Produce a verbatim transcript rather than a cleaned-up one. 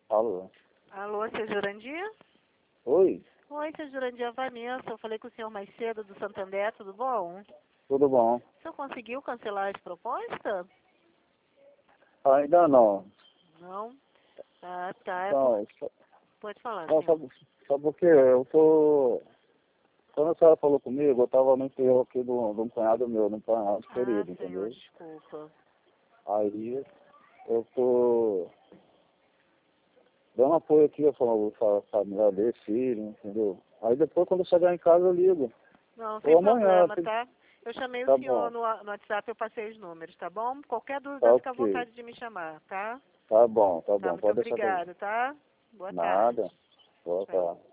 Alô? Alô, seu Jurandir? Oi, Oi, seu Jurandir, é a Vanessa. Eu falei com o senhor mais cedo do Santander, tudo bom? tudo bom? O senhor conseguiu cancelar as propostas? Ainda não. Não? Ah, tá. É por... Não, só, Pode falar, não senhor. só, só porque eu tô... Quando a senhora falou comigo, eu tava no enterro aqui de um de um cunhado meu, num cunhado Ah, querido, senhor, entendeu? desculpa. Aí eu tô dando apoio aqui à fam- fa- família dele, filho, entendeu? Aí depois, quando eu chegar em casa, eu ligo. Não, sem Ou amanhã, problema, se- tá? Eu chamei o tá senhor bom, no, no WhatsApp, eu passei os números, tá bom? Qualquer tá dúvida, fica à ok. vontade de me chamar, tá? Tá bom, tá Tá, bom, muito pode deixar comigo. obrigada, tá? Boa tarde. Nada, boa Tchau. tarde.